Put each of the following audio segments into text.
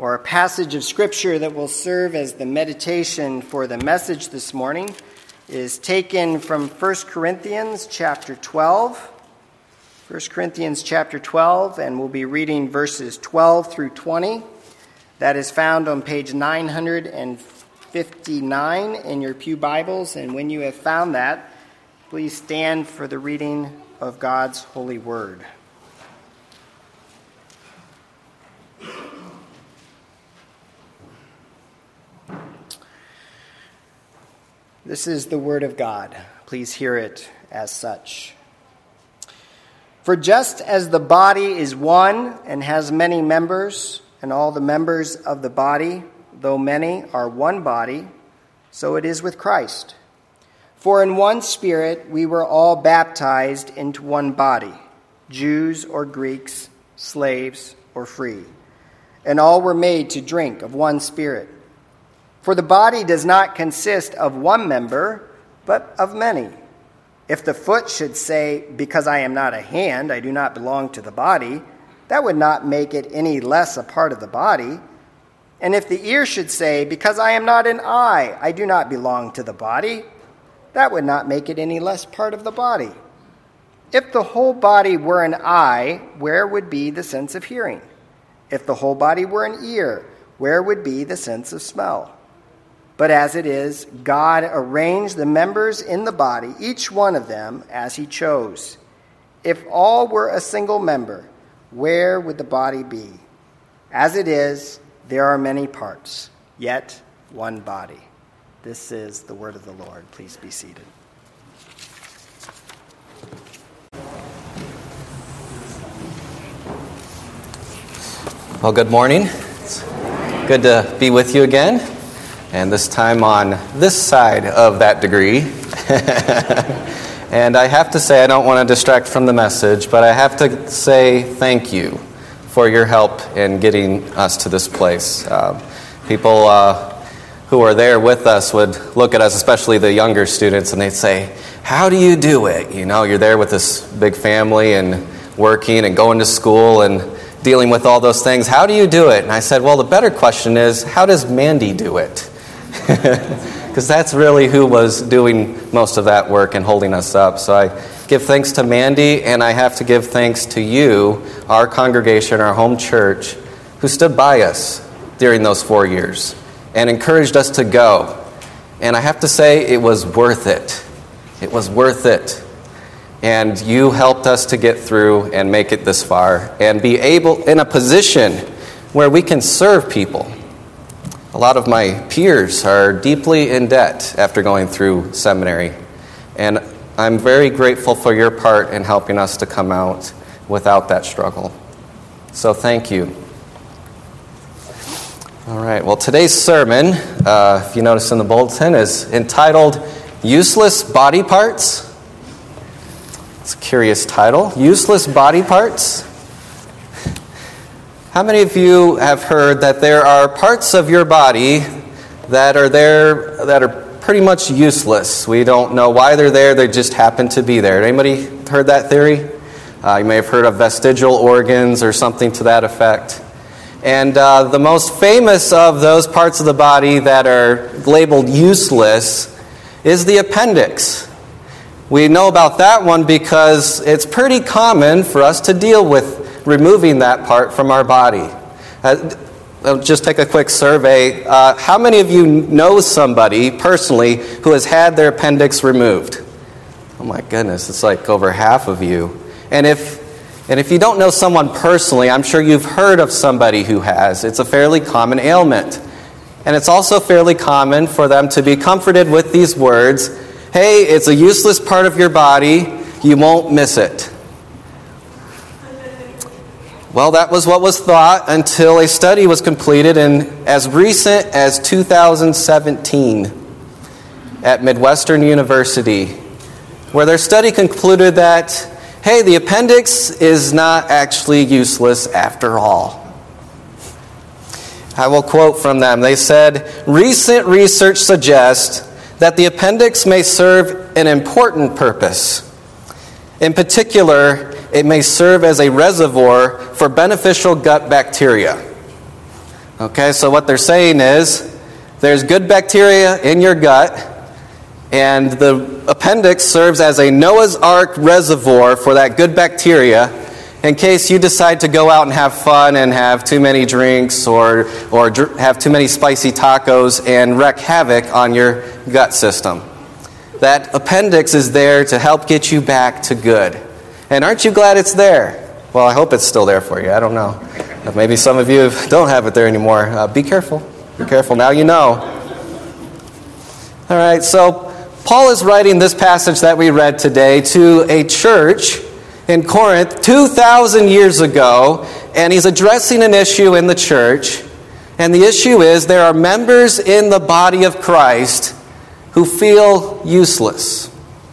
or a passage of Scripture that will serve as the meditation for the message this morning is taken from 1 Corinthians chapter 12. 1 Corinthians chapter 12, and we'll be reading verses 12 through 20. That is found on page 959 in your pew Bibles, and when you have found that, please stand for the reading of God's holy word. This is the word of God. Please hear it as such. For just as the body is one and has many members, and all the members of the body, though many, are one body, so it is with Christ. For in one Spirit we were all baptized into one body, Jews or Greeks, slaves or free, and all were made to drink of one Spirit. For the body does not consist of one member, but of many. If the foot should say, "Because I am not a hand, I do not belong to the body," that would not make it any less a part of the body. And if the ear should say, "Because I am not an eye, I do not belong to the body," that would not make it any less part of the body. If the whole body were an eye, where would be the sense of hearing? If the whole body were an ear, where would be the sense of smell? But as it is, God arranged the members in the body, each one of them, as he chose. If all were a single member, where would the body be? As it is, there are many parts, yet one body. This is the word of the Lord. Please be seated. Well, good morning. It's good to be with you again. And this time on this side of that degree. And I have to say, I don't want to distract from the message, but I have to say thank you for your help in getting us to this place. People who are there with us would look at us, especially the younger students, and they'd say, "How do you do it? You know, you're there with this big family and working and going to school and dealing with all those things. How do you do it?" And I said, well, the better question is, how does Mandy do it? Because that's really who was doing most of that work and holding us up. So I give thanks to Mandy, and I have to give thanks to you, our congregation, our home church, who stood by us during those 4 years and encouraged us to go. And I have to say, it was worth it. It was worth it. And you helped us to get through and make it this far and be able in a position where we can serve people. A lot of my peers are deeply in debt after going through seminary, and I'm very grateful for your part in helping us to come out without that struggle. So thank you. All right, well, today's sermon, if you notice in the bulletin, is entitled Useless Body Parts. It's a curious title, Useless Body Parts. How many of you have heard that there are parts of your body that are there that are pretty much useless? We don't know why they're there, they just happen to be there. Anybody heard that theory? You may have heard of vestigial organs or something to that effect. And the most famous of those parts of the body that are labeled useless is the appendix. We know about that one because it's pretty common for us to deal with removing that part from our body. I'll just take a quick survey. How many of you know somebody personally who has had their appendix removed? Oh my goodness, it's like over half of you. And if you don't know someone personally, I'm sure you've heard of somebody who has. It's a fairly common ailment. And it's also fairly common for them to be comforted with these words, "Hey, it's a useless part of your body, you won't miss it." Well, that was what was thought until a study was completed in as recent as 2017 at Midwestern University, where their study concluded that, hey, the appendix is not actually useless after all. I will quote from them. They said, "Recent research suggests that the appendix may serve an important purpose. In particular, it may serve as a reservoir for beneficial gut bacteria." Okay, so what they're saying is there's good bacteria in your gut, and the appendix serves as a Noah's Ark reservoir for that good bacteria in case you decide to go out and have fun and have too many drinks or have too many spicy tacos and wreak havoc on your gut system. That appendix is there to help get you back to good. And aren't you glad it's there? Well, I hope it's still there for you. I don't know. Maybe some of you don't have it there anymore. Be careful. Be careful. Now you know. All right, so Paul is writing this passage that we read today to a church in Corinth 2,000 years ago, and he's addressing an issue in the church. And the issue is there are members in the body of Christ who feel useless.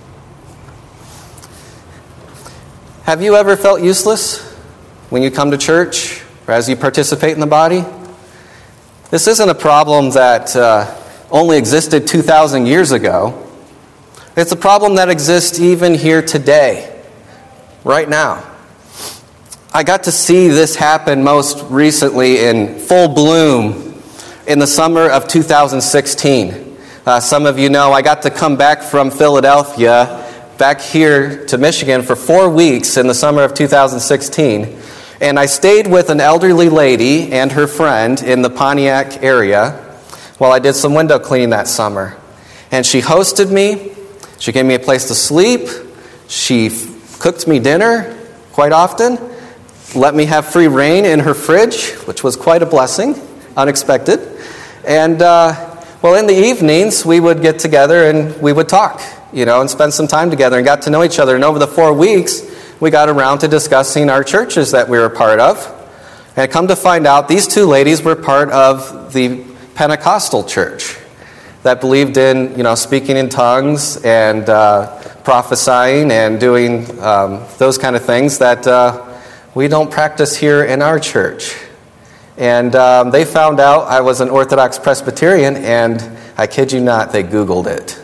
Have you ever felt useless when you come to church or as you participate in the body? This isn't a problem that only existed 2,000 years ago. It's a problem that exists even here today, right now. I got to see this happen most recently in full bloom in the summer of 2016. Some of you know I got to come back from Philadelphia back here to Michigan for 4 weeks in the summer of 2016. And I stayed with an elderly lady and her friend in the Pontiac area while I did some window cleaning that summer. And she hosted me. She gave me a place to sleep. She cooked me dinner quite often. Let me have free reign in her fridge, which was quite a blessing, unexpected. And, in the evenings, we would get together and we would talk, and spend some time together and got to know each other. And over the 4 weeks, we got around to discussing our churches that we were part of. And come to find out, these two ladies were part of the Pentecostal church that believed in, speaking in tongues and prophesying and doing those kind of things that we don't practice here in our church. And they found out I was an Orthodox Presbyterian, and I kid you not, they Googled it.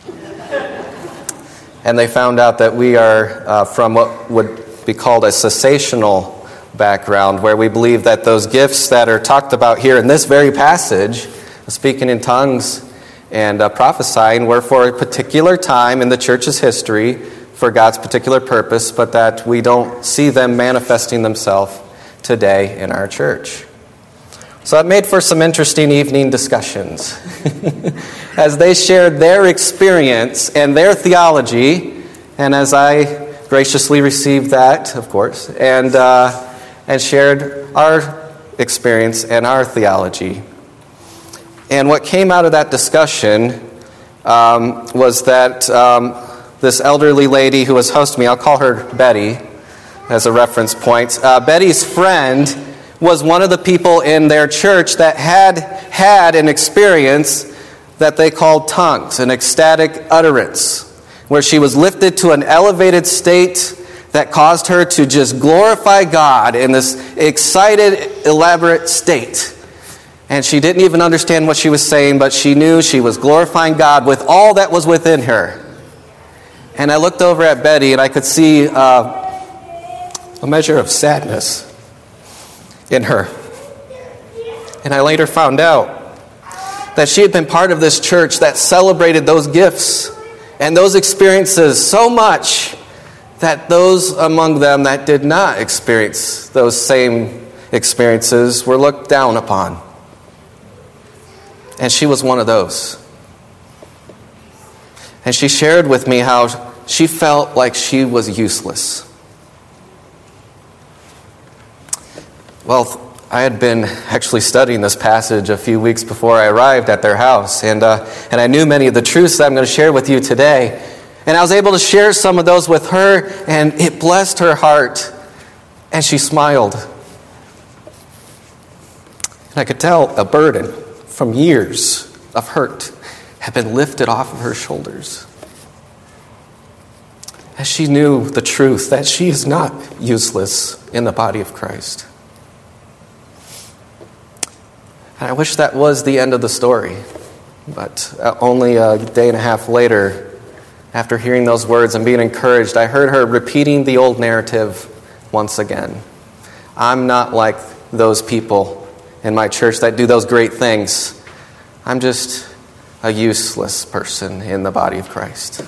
And they found out that we are from what would be called a cessational background, where we believe that those gifts that are talked about here in this very passage, speaking in tongues and prophesying, were for a particular time in the church's history for God's particular purpose, but that we don't see them manifesting themselves today in our church. So it made for some interesting evening discussions as they shared their experience and their theology, and as I graciously received that, of course, and shared our experience and our theology. And what came out of that discussion was that this elderly lady who was hosting me, I'll call her Betty as a reference point. Betty's friend was one of the people in their church that had an experience that they called tongues, an ecstatic utterance, where she was lifted to an elevated state that caused her to just glorify God in this excited, elaborate state. And she didn't even understand what she was saying, but she knew she was glorifying God with all that was within her. And I looked over at Betty, and I could see a measure of sadness in her. And I later found out that she had been part of this church that celebrated those gifts and those experiences so much that those among them that did not experience those same experiences were looked down upon. And she was one of those. And she shared with me how she felt like she was useless. Well, I had been actually studying this passage a few weeks before I arrived at their house, and I knew many of the truths that I'm going to share with you today. And I was able to share some of those with her, and it blessed her heart, and she smiled. And I could tell a burden from years of hurt had been lifted off of her shoulders, as she knew the truth that she is not useless in the body of Christ. And I wish that was the end of the story. But only a day and a half later, after hearing those words and being encouraged, I heard her repeating the old narrative once again. I'm not like those people in my church that do those great things. I'm just a useless person in the body of Christ.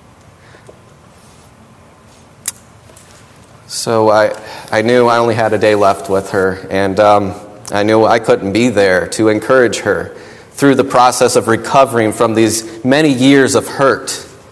So I knew I only had a day left with her, and I knew I couldn't be there to encourage her through the process of recovering from these many years of hurt.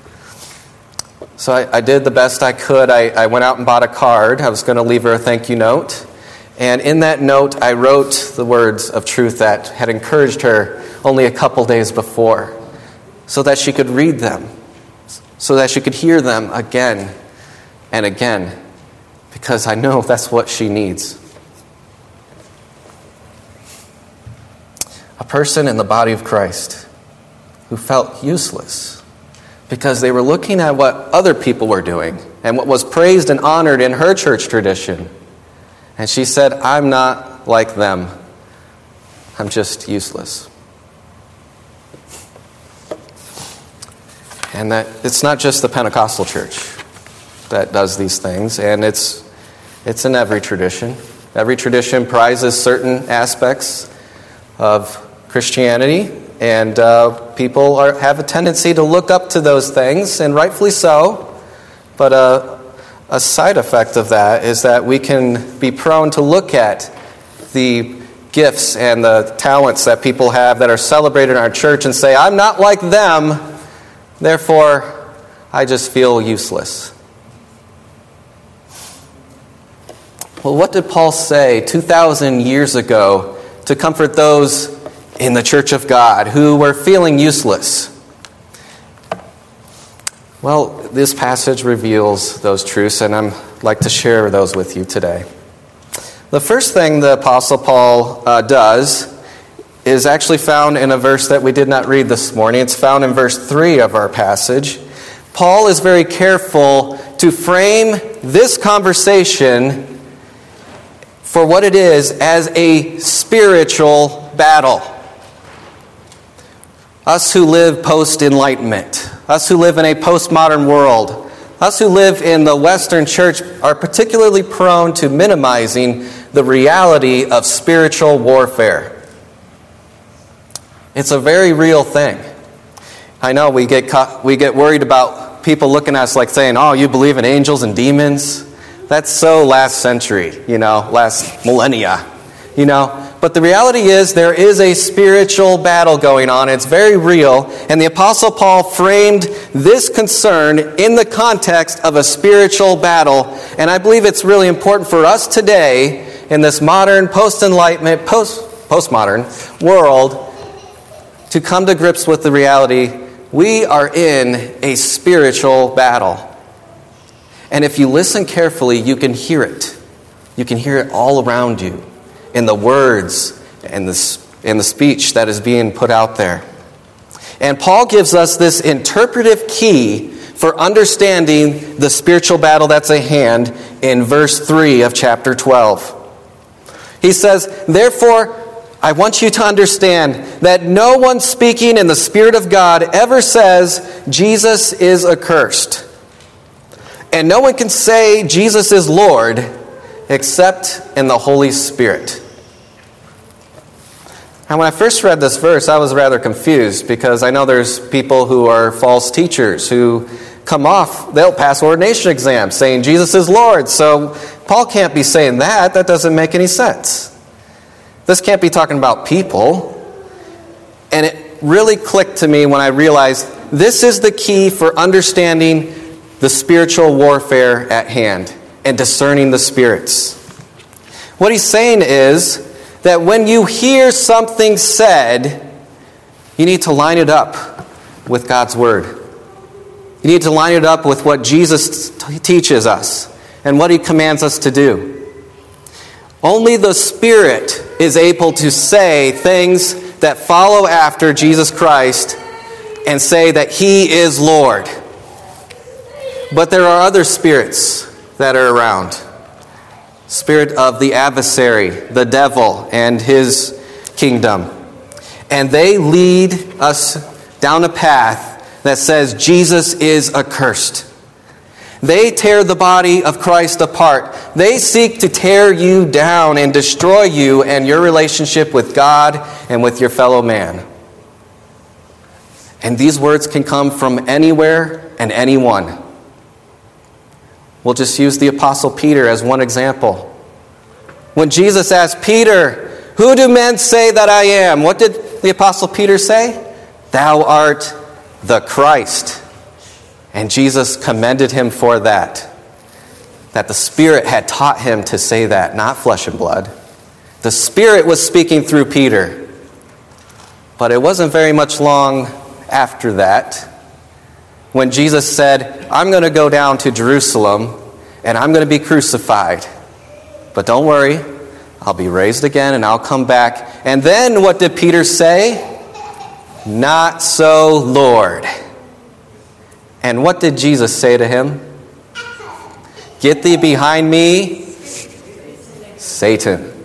So I did the best I could. I went out and bought a card. I was going to leave her a thank you note. And in that note, I wrote the words of truth that had encouraged her only a couple days before, so that she could read them, so that she could hear them again and again, because I know that's what she needs. A person in the body of Christ who felt useless because they were looking at what other people were doing and what was praised and honored in her church tradition. And she said, I'm not like them. I'm just useless. And that it's not just the Pentecostal church that does these things, and it's in every tradition. Every tradition prizes certain aspects of Christianity, and people have a tendency to look up to those things, and rightfully so. But a side effect of that is that we can be prone to look at the gifts and the talents that people have that are celebrated in our church and say, I'm not like them, therefore I just feel useless. Well, what did Paul say 2,000 years ago to comfort those in the church of God who were feeling useless? Well, this passage reveals those truths, and I'd like to share those with you today. The first thing the Apostle Paul does is actually found in a verse that we did not read this morning. It's found in verse 3 of our passage. Paul is very careful to frame this conversation for what it is as a spiritual battle. Us who live post-enlightenment, us who live in a postmodern world, us who live in the Western church are particularly prone to minimizing the reality of spiritual warfare. It's a very real thing. I know we get worried about people looking at us like saying, oh, you believe in angels and demons? That's so last century, last millennia, But the reality is there is a spiritual battle going on. It's very real. And the Apostle Paul framed this concern in the context of a spiritual battle. And I believe it's really important for us today in this modern, post-enlightenment, postmodern world to come to grips with the reality we are in a spiritual battle. And if you listen carefully, you can hear it. You can hear it all around you in the words and the speech that is being put out there. And Paul gives us this interpretive key for understanding the spiritual battle that's at hand in verse 3 of chapter 12. He says, therefore, I want you to understand that no one speaking in the Spirit of God ever says Jesus is accursed. And no one can say Jesus is Lord except in the Holy Spirit. And when I first read this verse, I was rather confused because I know there's people who are false teachers who they'll pass ordination exams saying Jesus is Lord. So Paul can't be saying that. That doesn't make any sense. This can't be talking about people. And it really clicked to me when I realized this is the key for understanding the spiritual warfare at hand and discerning the spirits. What he's saying is that when you hear something said, you need to line it up with God's Word. You need to line it up with what Jesus teaches us and what He commands us to do. Only the Spirit is able to say things that follow after Jesus Christ and say that He is Lord. But there are other spirits that are around. Spirit of the adversary, the devil, and his kingdom. And they lead us down a path that says Jesus is accursed. They tear the body of Christ apart. They seek to tear you down and destroy you and your relationship with God and with your fellow man. And these words can come from anywhere and anyone. We'll just use the Apostle Peter as one example. When Jesus asked Peter, "Who do men say that I am?" What did the Apostle Peter say? "Thou art the Christ." And Jesus commended him for that the Spirit had taught him to say that, not flesh and blood. The Spirit was speaking through Peter. But it wasn't very much long after that when Jesus said, "I'm going to go down to Jerusalem and I'm going to be crucified. But don't worry, I'll be raised again and I'll come back." And then what did Peter say? "Not so, Lord." And what did Jesus say to him? "Get thee behind me, Satan."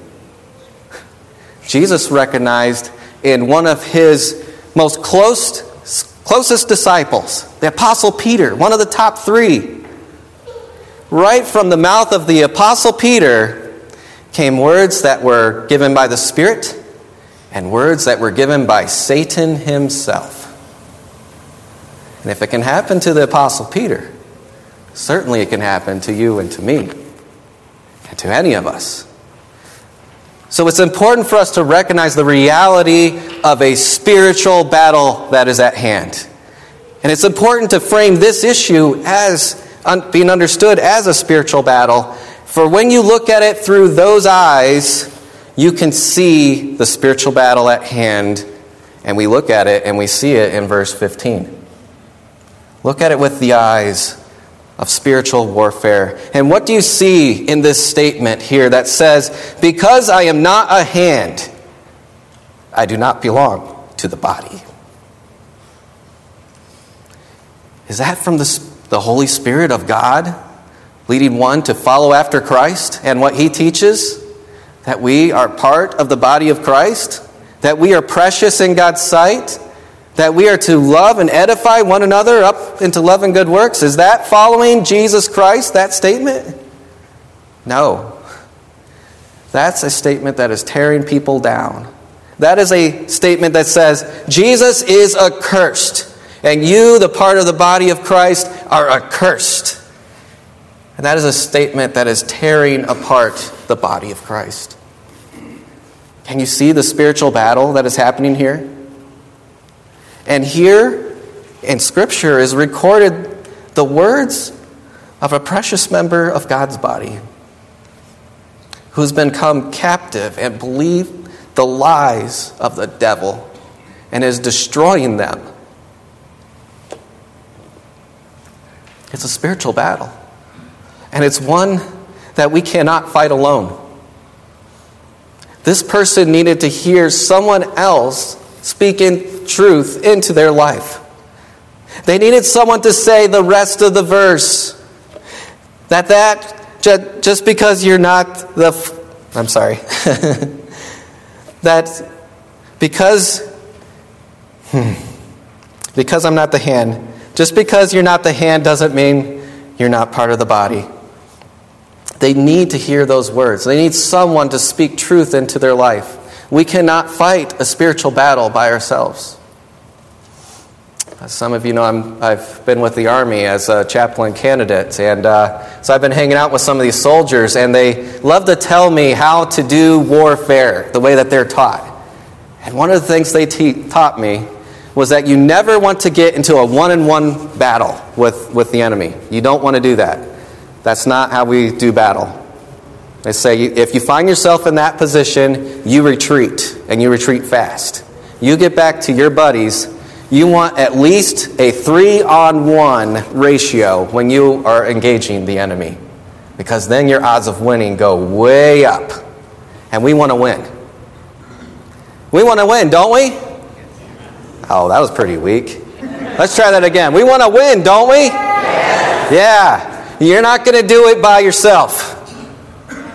Jesus recognized in one of his most closest disciples, the Apostle Peter, one of the top three. Right from the mouth of the Apostle Peter came words that were given by the Spirit and words that were given by Satan himself. And if it can happen to the Apostle Peter, certainly it can happen to you and to me and to any of us. So it's important for us to recognize the reality of a spiritual battle that is at hand. And it's important to frame this issue as being understood as a spiritual battle. For when you look at it through those eyes, you can see the spiritual battle at hand. And we look at it and we see it in verse 15. Look at it with the eyes of spiritual warfare. And what do you see in this statement here that says, "Because I am not a hand, I do not belong to the body"? Is that from the Holy Spirit of God leading one to follow after Christ and what he teaches? That we are part of the body of Christ? That we are precious in God's sight? That we are to love and edify one another up into love and good works? Is that following Jesus Christ, that statement? No. That's a statement that is tearing people down. That is a statement that says, Jesus is accursed, and you, the part of the body of Christ, are accursed. And that is a statement that is tearing apart the body of Christ. Can you see the spiritual battle that is happening here? And here in Scripture is recorded the words of a precious member of God's body who's become captive and believed the lies of the devil and is destroying them. It's a spiritual battle. And it's one that we cannot fight alone. This person needed to hear someone else speaking truth into their life. They needed someone to say the rest of the verse. That just because you're not that because I'm not the hand, just because you're not the hand doesn't mean you're not part of the body. They need to hear those words. They need someone to speak truth into their life. We cannot fight a spiritual battle by ourselves. As some of you know, I've been with the Army as a chaplain candidate, and so I've been hanging out with some of these soldiers, and they love to tell me how to do warfare the way that they're taught. And one of the things they taught me was that you never want to get into a one-on-one battle with the enemy. You don't want to do that. That's not how we do battle. They say if you find yourself in that position, you retreat, and you retreat fast. You get back to your buddies. You want at least a 3-on-1 ratio when you are engaging the enemy, because then your odds of winning go way up. And we want to win. We want to win, don't we? Oh, that was pretty weak. Let's try that again. We want to win, don't we? Yeah. You're not going to do it by yourself.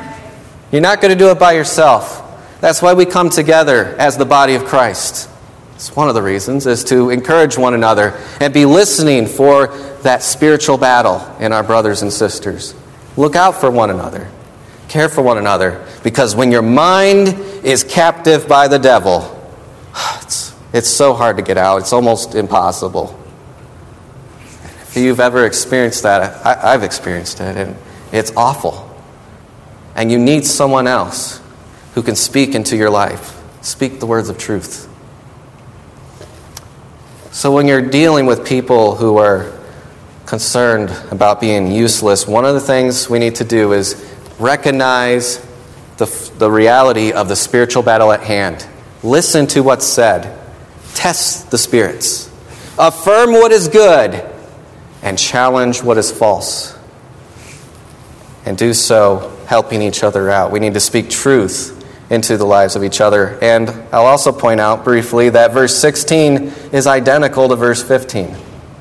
You're not going to do it by yourself. That's why we come together as the body of Christ. It's one of the reasons, is to encourage one another and be listening for that spiritual battle in our brothers and sisters. Look out for one another. Care for one another. Because when your mind is captive by the devil, it's so hard to get out. It's almost impossible. If you've ever experienced that, I've experienced it, and it's awful. And you need someone else who can speak into your life. Speak the words of truth. So when you're dealing with people who are concerned about being useless, one of the things we need to do is recognize the reality of the spiritual battle at hand. Listen to what's said. Test the spirits. Affirm what is good and challenge what is false. And do so helping each other out. We need to speak truth into the lives of each other. And I'll also point out briefly that verse 16 is identical to verse 15.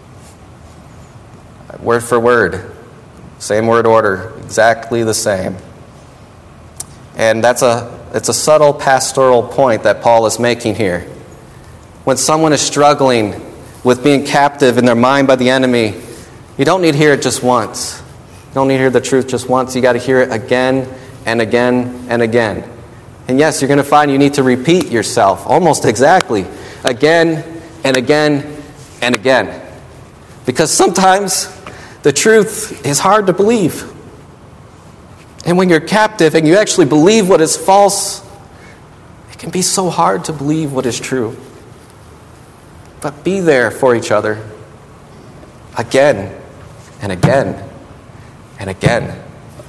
Word for word. Same word order. Exactly the same. And it's a subtle pastoral point that Paul is making here. When someone is struggling with being captive in their mind by the enemy, you don't need to hear it just once. You don't need to hear the truth just once. You got to hear it again and again and again. And yes, you're going to find you need to repeat yourself almost exactly again and again and again. Because sometimes the truth is hard to believe. And when you're captive and you actually believe what is false, it can be so hard to believe what is true. But be there for each other again and again and again.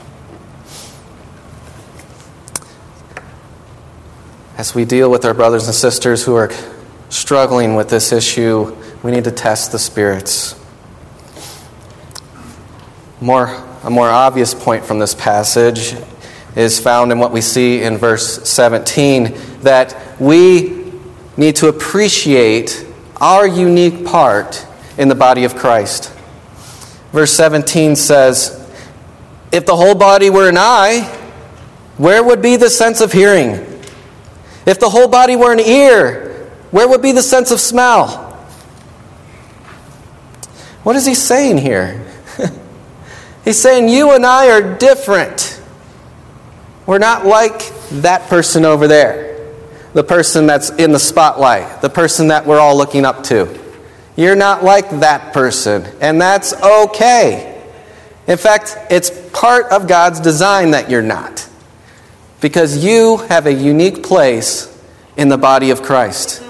As we deal with our brothers and sisters who are struggling with this issue, we need to test the spirits. A more obvious point from this passage is found in what we see in verse 17, that we need to appreciate our unique part in the body of Christ. Verse 17 says, "If the whole body were an eye, where would be the sense of hearing? If the whole body were an ear, where would be the sense of smell?" What is he saying here? He's saying you and I are different. We're not like that person over there, the person that's in the spotlight, the person that we're all looking up to. You're not like that person, and that's okay. In fact, it's part of God's design that you're not, because you have a unique place in the body of Christ.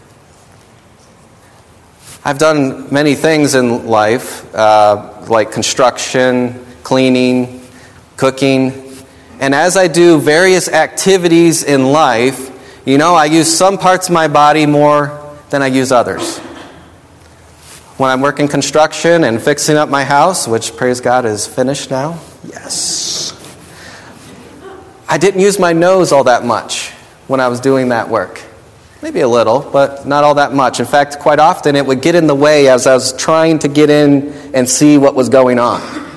I've done many things in life, like construction, cleaning, cooking. And as I do various activities in life, I use some parts of my body more than I use others. When I'm working construction and fixing up my house, which, praise God, is finished now. Yes. I didn't use my nose all that much when I was doing that work. Maybe a little, but not all that much. In fact, quite often it would get in the way as I was trying to get in and see what was going on.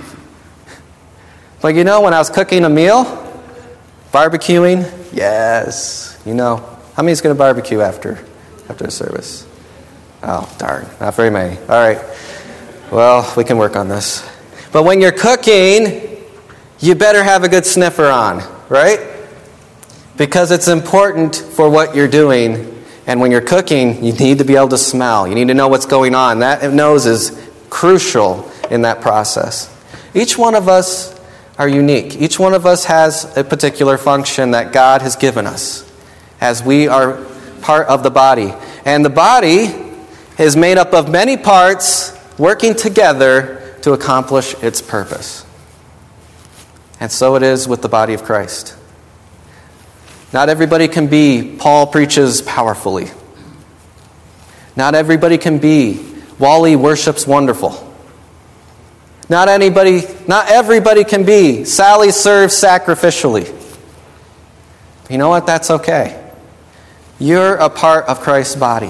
But when I was cooking a meal, barbecuing, yes, how many's going to barbecue after the service? Oh, darn, not very many. All right, well, we can work on this. But when you're cooking, you better have a good sniffer on, right? Because it's important for what you're doing. And when you're cooking, you need to be able to smell. You need to know what's going on. That nose is crucial in that process. Each one of us are unique. Each one of us has a particular function that God has given us, as we are part of the body. And the body is made up of many parts working together to accomplish its purpose. And so it is with the body of Christ. Not everybody can be Paul preaches powerfully. Not everybody can be Wally worships wonderful. Not everybody can be Sally serves sacrificially. You know what? That's okay. You're a part of Christ's body.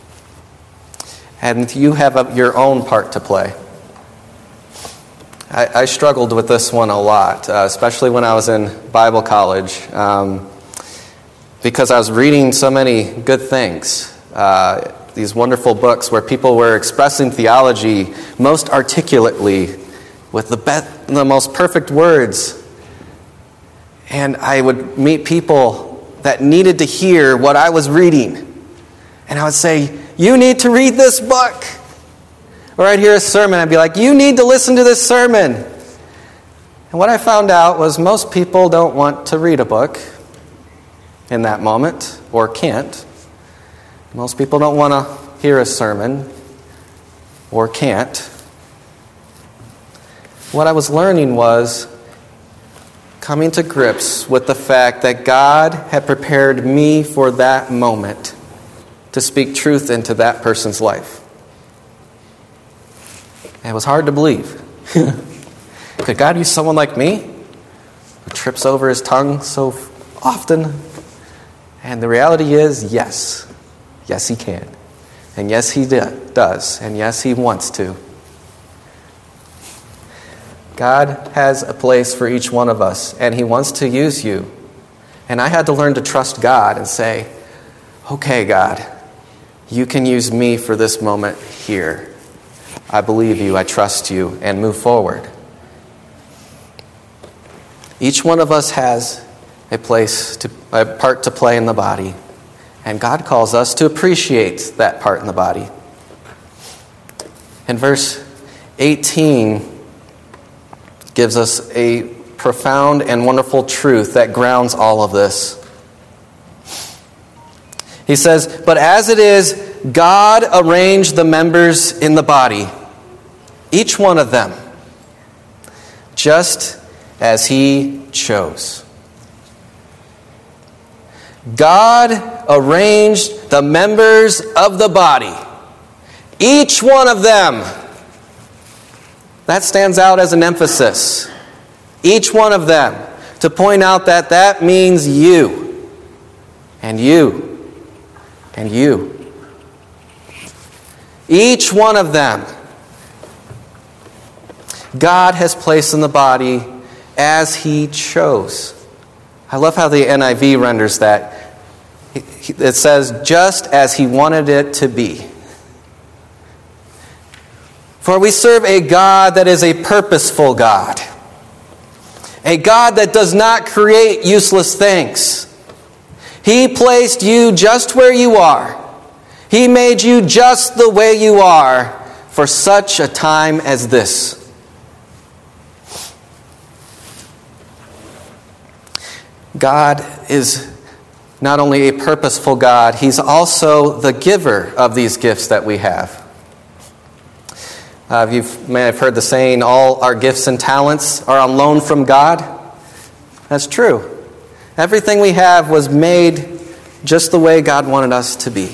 And you have your own part to play. I struggled with this one a lot, especially when I was in Bible college. Because I was reading so many good things these wonderful books where people were expressing theology most articulately with the most perfect words. And I would meet people that needed to hear what I was reading. And I would say, you need to read this book. Or I'd hear a sermon, I'd be like, you need to listen to this sermon. And what I found out was most people don't want to read a book in that moment, or can't. Most people don't want to hear a sermon, or can't. What I was learning was coming to grips with the fact that God had prepared me for that moment to speak truth into that person's life. And it was hard to believe. Could God use someone like me who trips over his tongue so often? And the reality is, yes. Yes, he can. And yes, he does. And yes, he wants to. God has a place for each one of us, and he wants to use you. And I had to learn to trust God and say, okay, God, you can use me for this moment here. I believe you, I trust you, and move forward. Each one of us has a part to play in the body, and God calls us to appreciate that part in the body. In verse 18 gives us a profound and wonderful truth that grounds all of this. He says, but as it is, God arranged the members in the body, each one of them, just as he chose. God arranged the members of the body, each one of them. That stands out as an emphasis. Each one of them, to point out that that means you, and you, and you. Each one of them, God has placed in the body as he chose. I love how the NIV renders that. It says, just as he wanted it to be. For we serve a God that is a purposeful God. A God that does not create useless things. He placed you just where you are. He made you just the way you are for such a time as this. God is not only a purposeful God, he's also the giver of these gifts that we have. You may have heard the saying, all our gifts and talents are on loan from God. That's true. Everything we have was made just the way God wanted us to be.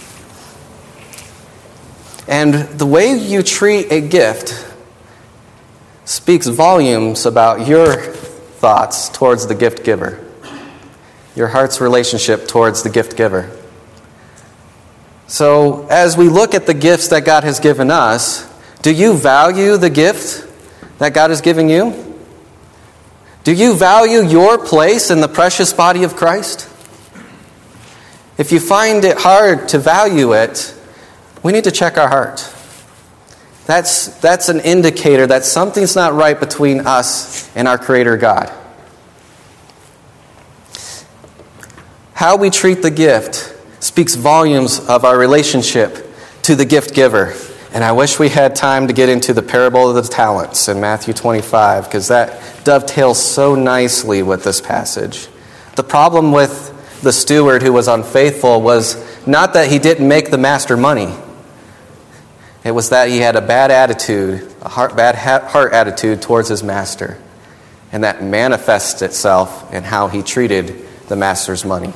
And the way you treat a gift speaks volumes about your thoughts towards the gift giver. Your heart's relationship towards the gift giver. So, as we look at the gifts that God has given us, do you value the gift that God is giving you? Do you value your place in the precious body of Christ? If you find it hard to value it, we need to check our heart. That's an indicator that something's not right between us and our Creator God. How we treat the gift speaks volumes of our relationship to the gift giver. And I wish we had time to get into the parable of the talents in Matthew 25, because that dovetails so nicely with this passage. The problem with the steward who was unfaithful was not that he didn't make the master money. It was that he had a bad attitude, bad heart attitude towards his master. And that manifests itself in how he treated the master's money.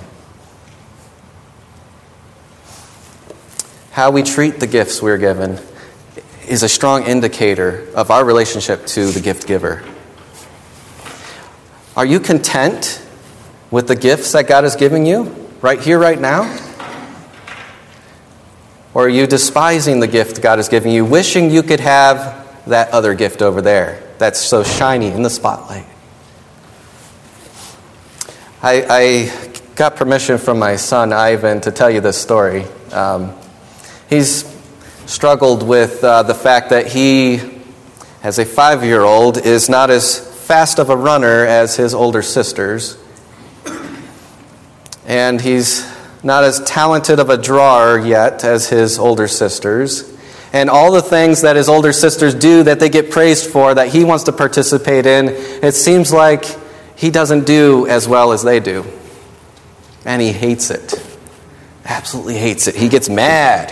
How we treat the gifts we're given is a strong indicator of our relationship to the gift giver. Are you content with the gifts that God is giving you right here, right now? Or are you despising the gift God is giving you, wishing you could have that other gift over there that's so shiny in the spotlight? I got permission from my son Ivan to tell you this story. He's struggled with the fact that he, as a 5-year-old, is not as fast of a runner as his older sisters. And he's not as talented of a drawer yet as his older sisters. And all the things that his older sisters do that they get praised for, that he wants to participate in, it seems like he doesn't do as well as they do. And he hates it. Absolutely hates it. He gets mad.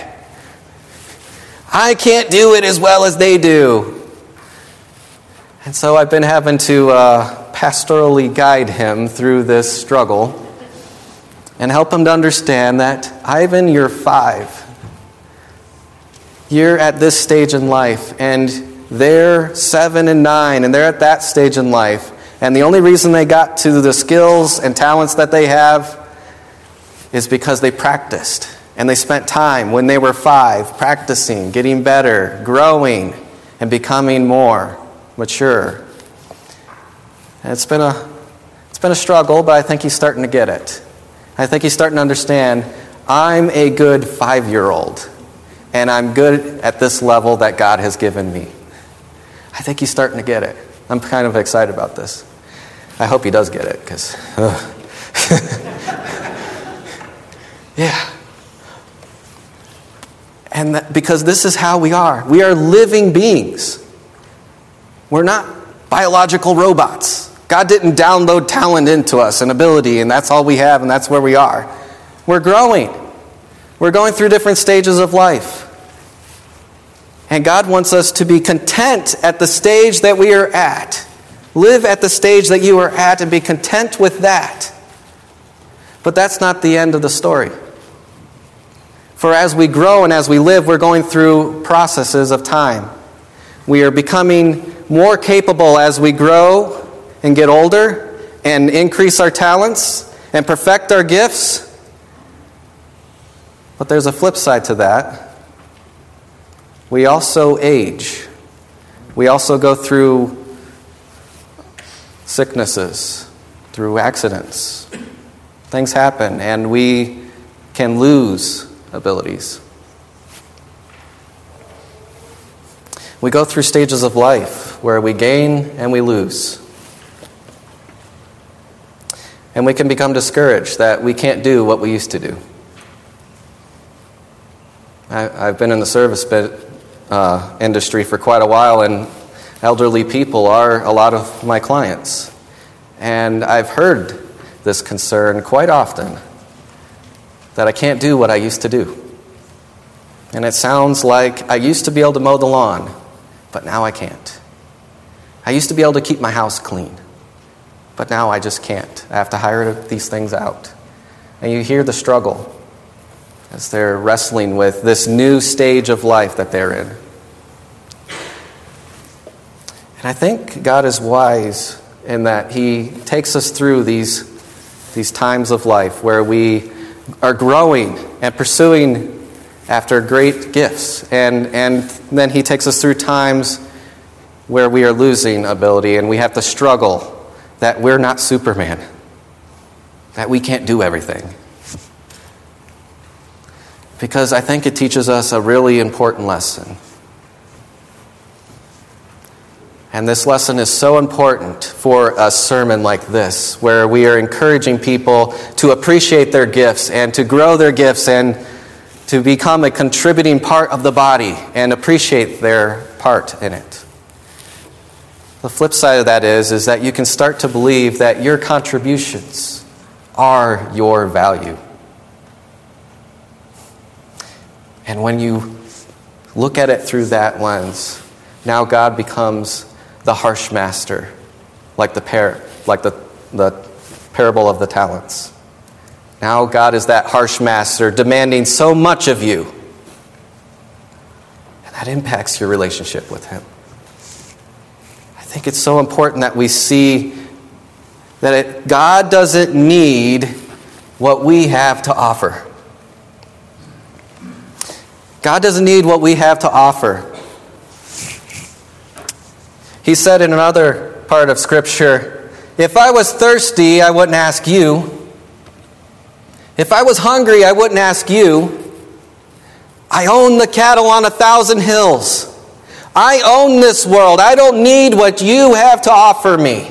I can't do it as well as they do. And so I've been having to pastorally guide him through this struggle and help him to understand that, Ivan, you're 5. You're at this stage in life, and they're 7 and 9, and they're at that stage in life. And the only reason they got to the skills and talents that they have is because they practiced. And they spent time when they were 5 practicing, getting better, growing, and becoming more mature. And it's been a struggle, but I think he's starting to get it. I think he's starting to understand, I'm a good 5-year-old, and I'm good at this level that God has given me. I think he's starting to get it. I'm kind of excited about this. I hope he does get it, because... yeah. And because this is how we are. We are living beings. We're not biological robots. God didn't download talent into us and ability, and that's all we have, and that's where we are. We're growing. We're going through different stages of life. And God wants us to be content at the stage that we are at. Live at the stage that you are at and be content with that. But that's not the end of the story. For as we grow and as we live, we're going through processes of time. We are becoming more capable as we grow and get older and increase our talents and perfect our gifts. But there's a flip side to that. We also age. We also go through sicknesses, through accidents. Things happen, and we can lose abilities. We go through stages of life where we gain and we lose. And we can become discouraged that we can't do what we used to do. I've been in the service industry for quite a while, and elderly people are a lot of my clients. And I've heard this concern quite often, that I can't do what I used to do. And it sounds like I used to be able to mow the lawn, but now I can't. I used to be able to keep my house clean, but now I just can't. I have to hire these things out. And you hear the struggle as they're wrestling with this new stage of life that they're in. And I think God is wise in that He takes us through these times of life where we are growing and pursuing after great gifts. And then He takes us through times where we are losing ability and we have to struggle that we're not Superman, that we can't do everything. Because I think it teaches us a really important lesson. And this lesson is so important for a sermon like this, where we are encouraging people to appreciate their gifts and to grow their gifts and to become a contributing part of the body and appreciate their part in it. The flip side of that is that you can start to believe that your contributions are your value. And when you look at it through that lens, now God becomes the harsh master, like the parable of the talents. Now God is that harsh master demanding so much of you. And that impacts your relationship with Him. I think it's so important that we see that God doesn't need what we have to offer. God doesn't need what we have to offer. He said in another part of Scripture, if I was thirsty, I wouldn't ask you. If I was hungry, I wouldn't ask you. I own the cattle on 1,000 hills. I own this world. I don't need what you have to offer me.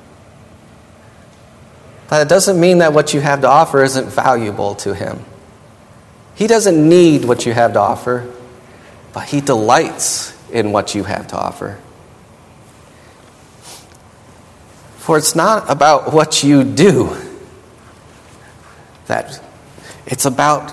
But it doesn't mean that what you have to offer isn't valuable to him. He doesn't need what you have to offer, but he delights in what you have to offer. For it's not about what you do. It's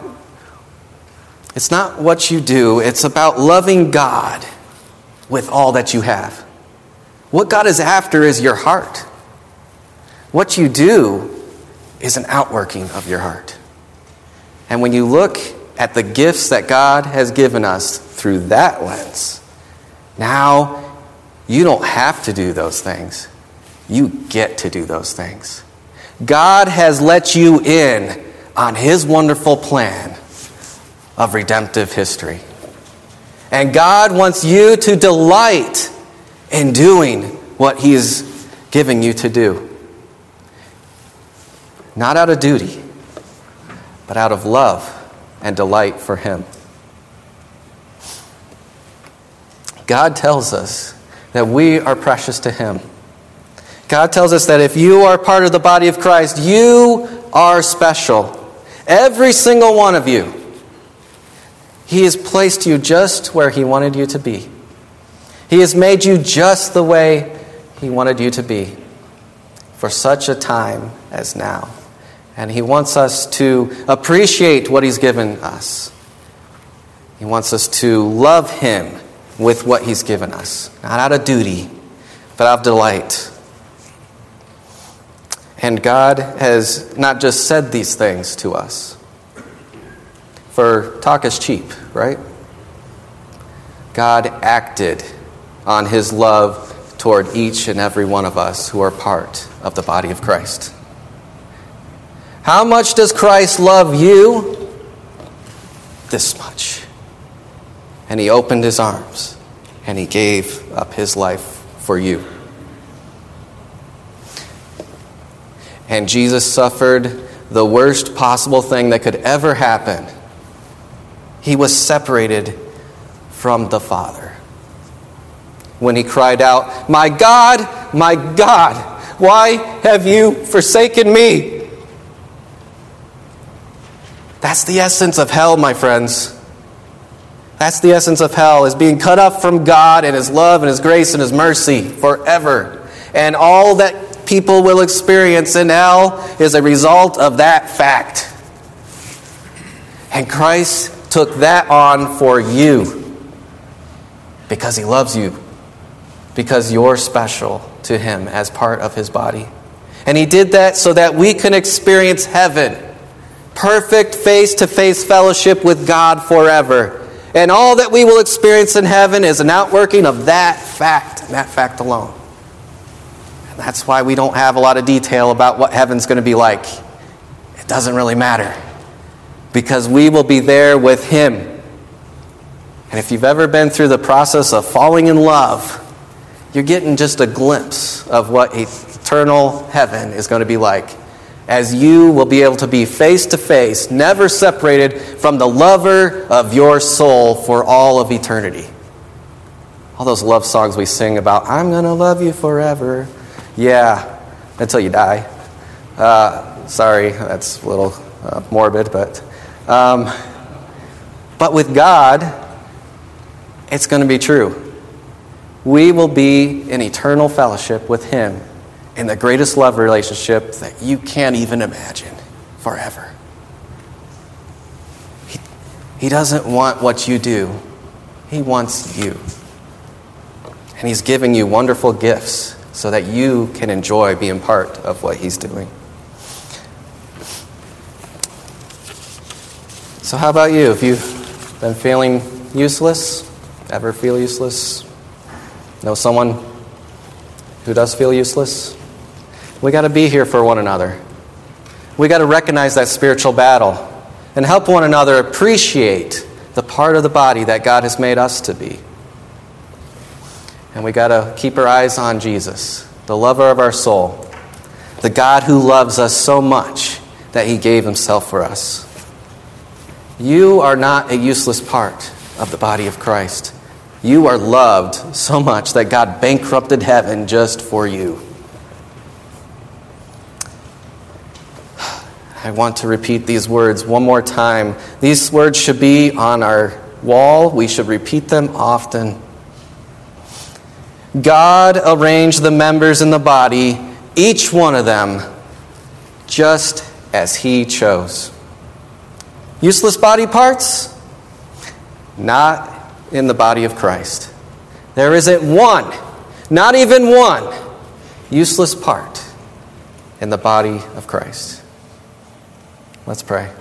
not what you do. It's about loving God with all that you have. What God is after is your heart. What you do is an outworking of your heart. And when you look at the gifts that God has given us through that lens, now you don't have to do those things. You get to do those things. God has let you in on his wonderful plan of redemptive history. And God wants you to delight in doing what he is giving you to do. Not out of duty, but out of love and delight for him. God tells us that we are precious to him. God tells us that if you are part of the body of Christ, you are special. Every single one of you. He has placed you just where he wanted you to be. He has made you just the way he wanted you to be for such a time as now. And he wants us to appreciate what he's given us. He wants us to love him with what he's given us. Not out of duty, but out of delight. And God has not just said these things to us. For talk is cheap, right? God acted on his love toward each and every one of us who are part of the body of Christ. How much does Christ love you? This much. And he opened his arms and he gave up his life for you. And Jesus suffered the worst possible thing that could ever happen. He was separated from the Father. When he cried out, my God, why have you forsaken me?" That's the essence of hell, my friends. That's the essence of hell, is being cut off from God and his love and his grace and his mercy forever. And all that people will experience in hell is a result of that fact. And Christ took that on for you because he loves you, because you're special to him as part of his body. And he did that so that we can experience heaven, perfect face-to-face fellowship with God forever. And all that we will experience in heaven is an outworking of that fact, and that fact alone. And that's why we don't have a lot of detail about what heaven's going to be like. It doesn't really matter, because we will be there with him. And if you've ever been through the process of falling in love, you're getting just a glimpse of what eternal heaven is going to be like, as you will be able to be face to face, never separated from the lover of your soul for all of eternity. All those love songs we sing about, I'm going to love you forever. Yeah, until you die. Sorry, that's a little morbid, but with God, it's going to be true. We will be in eternal fellowship with him in the greatest love relationship that you can't even imagine forever. He doesn't want what you do. He wants you. And he's giving you wonderful gifts so that you can enjoy being part of what he's doing. So how about you? Have you been feeling useless? Ever feel useless? Know someone who does feel useless? We got to be here for one another. We got to recognize that spiritual battle and help one another appreciate the part of the body that God has made us to be. And we got to keep our eyes on Jesus, the lover of our soul, the God who loves us so much that he gave himself for us. You are not a useless part of the body of Christ. You are loved so much that God bankrupted heaven just for you. I want to repeat these words one more time. These words should be on our wall. We should repeat them often. God arranged the members in the body, each one of them, just as He chose. Useless body parts? Not in the body of Christ. There isn't one, not even one, useless part in the body of Christ. Let's pray.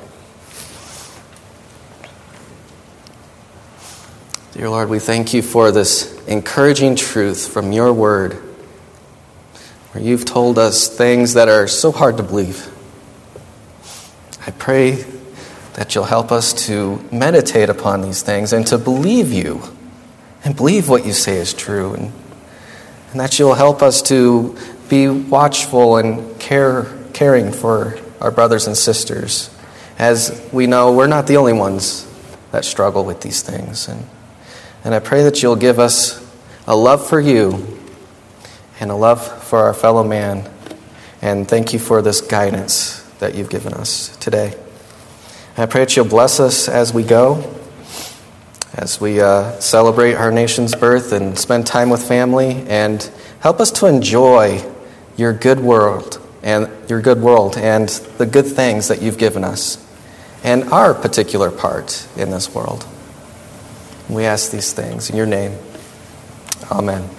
Dear Lord, we thank you for this encouraging truth from your word, where you've told us things that are so hard to believe. I pray that you'll help us to meditate upon these things and to believe you and believe what you say is true, and that you'll help us to be watchful and caring for our brothers and sisters, as we know we're not the only ones that struggle with these things. And I pray that you'll give us a love for you and a love for our fellow man. And thank you for this guidance that you've given us today. And I pray that you'll bless us as we go, as we celebrate our nation's birth and spend time with family, and help us to enjoy your good world and the good things that you've given us and our particular part in this world. We ask these things in your name. Amen.